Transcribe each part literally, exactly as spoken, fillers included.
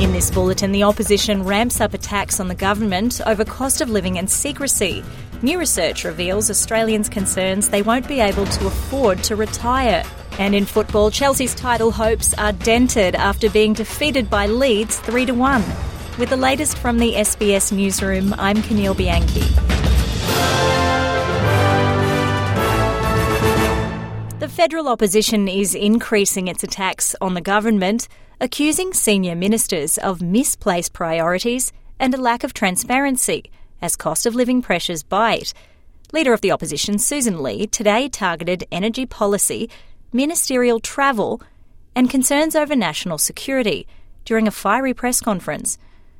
In this bulletin, the opposition ramps up attacks on the government over cost of living and secrecy. New research reveals Australians' concerns they won't be able to afford to retire. And in football, Chelsea's title hopes are dented after being defeated by Leeds three to one. With the latest from the S B S newsroom, I'm Camille Bianchi. The federal opposition is increasing its attacks on the government, accusing senior ministers of misplaced priorities and a lack of transparency as cost of living pressures bite. Leader of the opposition, Susan Lee, today targeted energy policy, ministerial travel and concerns over national security during a fiery press conference.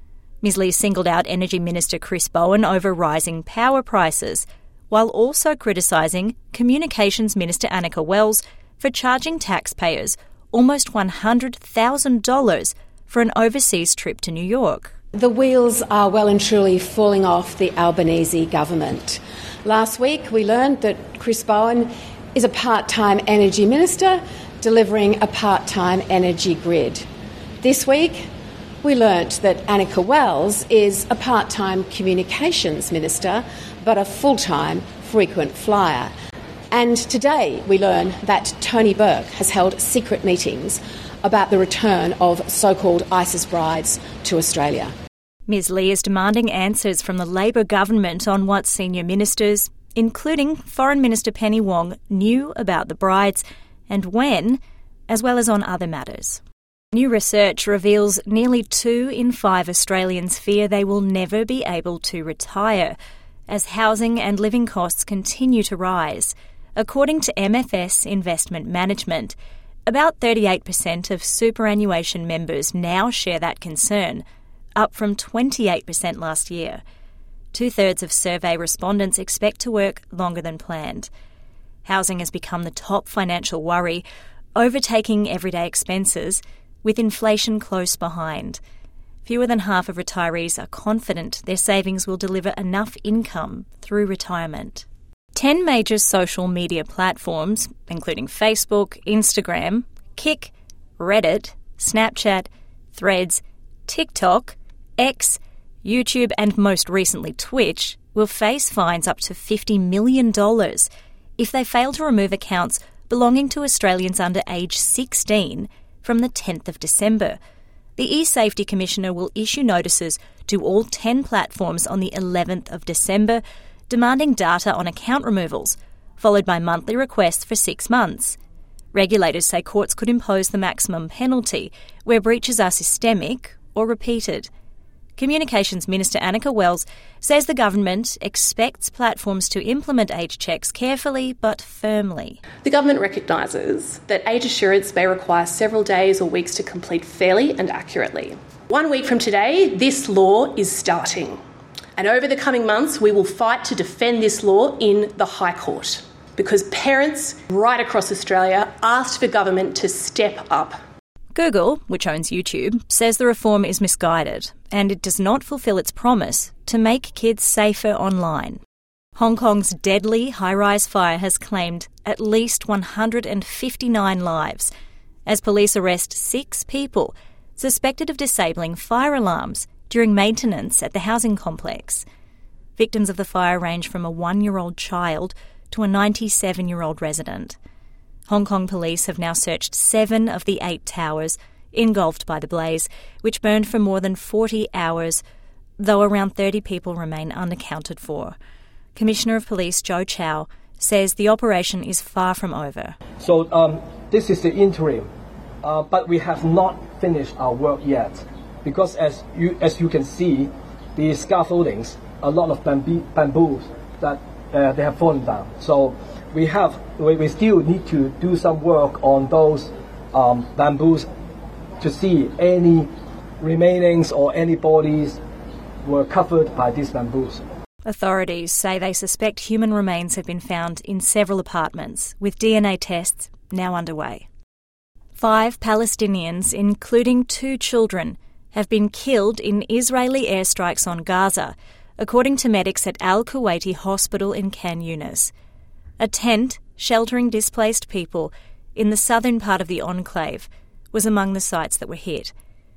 Ms Lee singled out Energy Minister Chris Bowen over rising power prices, while also criticising Communications Minister Anika Wells for charging taxpayers almost one hundred thousand dollars for an overseas trip to New York. The wheels are well and truly falling off the Albanese government. Last week we learned that Chris Bowen is a part-time energy minister delivering a part-time energy grid. This week we learnt that Anika Wells is a part-time communications minister but a full-time frequent flyer. And today we learn that Tony Burke has held secret meetings about the return of so-called ISIS brides to Australia. Ms Lee is demanding answers from the Labor government on what senior ministers, including Foreign Minister Penny Wong, knew about the brides and when, as well as on other matters. New research reveals nearly two in five Australians fear they will never be able to retire as housing and living costs continue to rise. According to M F S Investment Management, about thirty-eight percent of superannuation members now share that concern, up from twenty-eight percent last year. Two-thirds of survey respondents expect to work longer than planned. Housing has become the top financial worry, overtaking everyday expenses, with inflation close behind. Fewer than half of retirees are confident their savings will deliver enough income through retirement. Ten major social media platforms, including Facebook, Instagram, Kik, Reddit, Snapchat, Threads, TikTok, X, YouTube and most recently Twitch, will face fines up to fifty million dollars if they fail to remove accounts belonging to Australians under age sixteen from the tenth of December. The eSafety Commissioner will issue notices to all ten platforms on the eleventh of December, demanding data on account removals, followed by monthly requests for six months. Regulators say courts could impose the maximum penalty where breaches are systemic or repeated. Communications Minister Anika Wells says the government expects platforms to implement age checks carefully but firmly. The government recognises that age assurance may require several days or weeks to complete fairly and accurately. One week from today, this law is starting. And over the coming months, we will fight to defend this law in the High Court because parents right across Australia asked for government to step up. Google, which owns YouTube, says the reform is misguided and it does not fulfil its promise to make kids safer online. Hong Kong's deadly high-rise fire has claimed at least one hundred fifty-nine lives as police arrest six people suspected of disabling fire alarms during maintenance at the housing complex. Victims of the fire range from a one-year-old child to a ninety-seven-year-old resident. Hong Kong police have now searched seven of the eight towers engulfed by the blaze, which burned for more than forty hours, though around thirty people remain unaccounted for. Commissioner of Police Joe Chow says the operation is far from over. So um, this is the interim, uh, but we have not finished our work yet, because as you as you can see, the scaffoldings, a lot of bamboo, bamboos that uh, they have fallen down. So we have we, we still need to do some work on those um, bamboos to see any remainings or any bodies were covered by these bamboos. Authorities say they suspect human remains have been found in several apartments, with D N A tests now underway. Five Palestinians, including two children, have been killed in Israeli airstrikes on Gaza, according to medics at Al Kuwaiti Hospital in Khan Yunis. A tent sheltering displaced people in the southern part of the enclave was among the sites that were hit.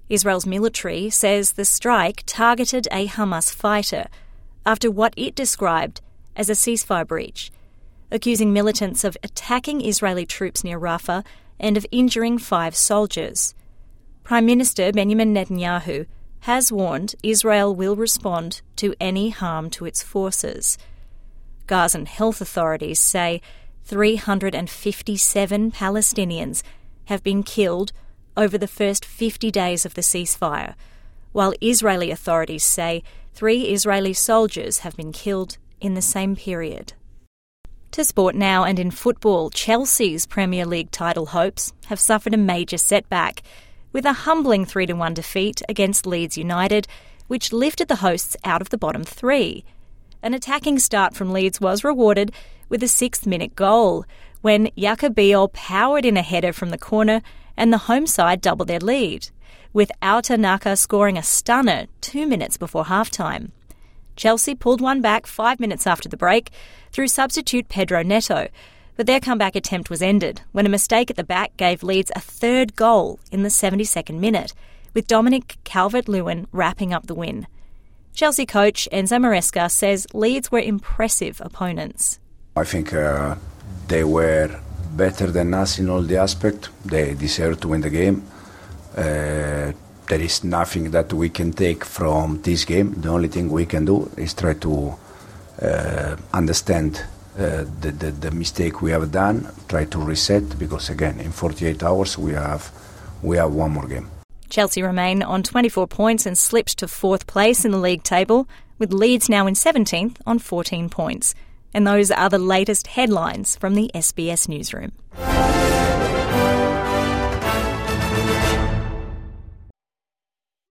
Israel's military says the strike targeted a Hamas fighter after what it described as a ceasefire breach, accusing militants of attacking Israeli troops near Rafah and of injuring five soldiers. Prime Minister Benjamin Netanyahu has warned Israel will respond to any harm to its forces. Gazan health authorities say three hundred fifty-seven Palestinians have been killed over the first fifty days of the ceasefire, while Israeli authorities say three Israeli soldiers have been killed in the same period. To sport now, and in football, Chelsea's Premier League title hopes have suffered a major setback with a humbling three to one defeat against Leeds United, which lifted the hosts out of the bottom three. An attacking start from Leeds was rewarded with a sixth-minute goal when Yakubio powered in a header from the corner and the home side doubled their lead, with Auta Naka scoring a stunner two minutes before half-time. Chelsea pulled one back five minutes after the break through substitute Pedro Neto, but their comeback attempt was ended when a mistake at the back gave Leeds a third goal in the seventy-second minute, with Dominic Calvert-Lewin wrapping up the win. Chelsea coach Enzo Maresca says Leeds were impressive opponents. I think uh, they were better than us in all the aspects. They deserve to win the game. Uh, there is nothing that we can take from this game. The only thing we can do is try to uh, understand uh, the, the, the mistake we have done, try to reset, because again, in forty-eight hours we have we have one more game. Chelsea remain on twenty-four points and slipped to fourth place in the league table, with Leeds now in seventeenth on fourteen points. And those are the latest headlines from the S B S Newsroom.